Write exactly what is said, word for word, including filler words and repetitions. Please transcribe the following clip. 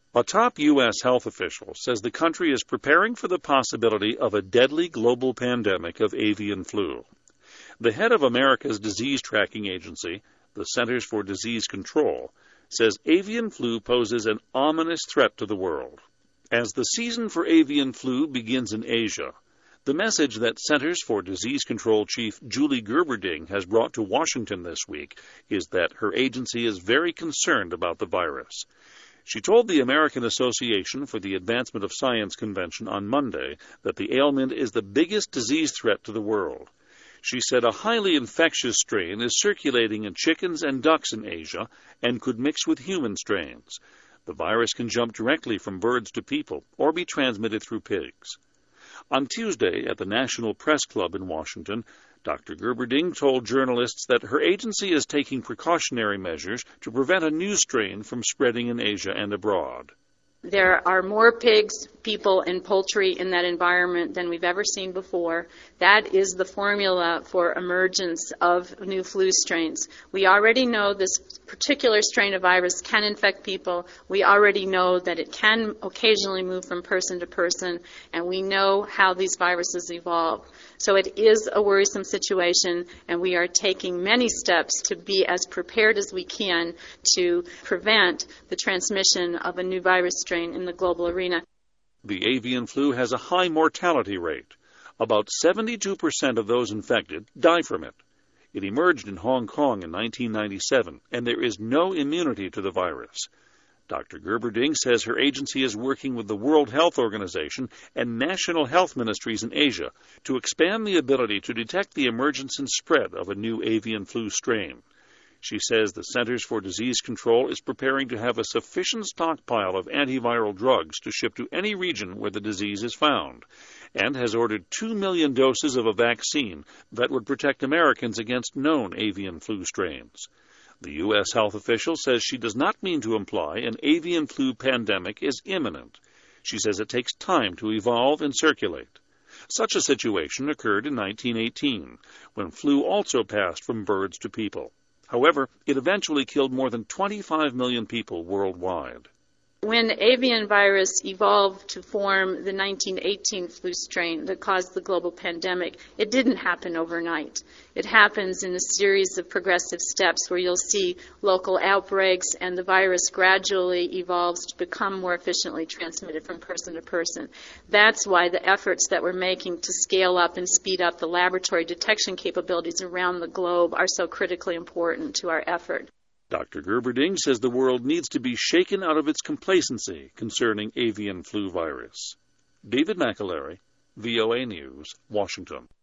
A top U S health official says the country is preparing for the possibility of a deadly global pandemic of avian flu. The head of America's disease tracking agency, the Centers for Disease Control, says avian flu poses an ominous threat to the world. As the season for avian flu begins in Asia, the message that Centers for Disease Control Chief Julie Gerberding has brought to Washington this week is that her agency is very concerned about the virus. She told the American Association for the Advancement of Science convention on Monday that the ailment is the biggest disease threat to the world. She said a highly infectious strain is circulating in chickens and ducks in Asia and could mix with human strains. The virus can jump directly from birds to people or be transmitted through pigs. On Tuesday at the National Press Club in Washington, Doctor Gerberding told journalists that her agency is taking precautionary measures to prevent a new strain from spreading in Asia and abroad. There are more pigs, people, and poultry in that environment than we've ever seen before. That is the formula for emergence of new flu strains. We already know this particular strain of virus can infect people. We already know that it can occasionally move from person to person, and we know how these viruses evolve. So it is a worrisome situation, and we are taking many steps to be as prepared as we can to prevent the transmission of a new virus strain in the global arena. The avian flu has a high mortality rate. About seventy-two percent of those infected die from it. It emerged in Hong Kong in nineteen ninety-seven, and there is no immunity to the virus. Doctor Gerberding says her agency is working with the World Health Organization and national health ministries in Asia to expand the ability to detect the emergence and spread of a new avian flu strain. She says the Centers for Disease Control is preparing to have a sufficient stockpile of antiviral drugs to ship to any region where the disease is found, and has ordered two million doses of a vaccine that would protect Americans against known avian flu strains. The U S health official says she does not mean to imply an avian flu pandemic is imminent. She says it takes time to evolve and circulate. Such a situation occurred in nineteen eighteen, when flu also passed from birds to people. However, it eventually killed more than twenty-five million people worldwide. When avian virus evolved to form the nineteen eighteen flu strain that caused the global pandemic, it didn't happen overnight. It happens in a series of progressive steps where you'll see local outbreaks and the virus gradually evolves to become more efficiently transmitted from person to person. That's why the efforts that we're making to scale up and speed up the laboratory detection capabilities around the globe are so critically important to our effort. Doctor Gerberding says the world needs to be shaken out of its complacency concerning avian flu virus. David McAlery, V O A News, Washington.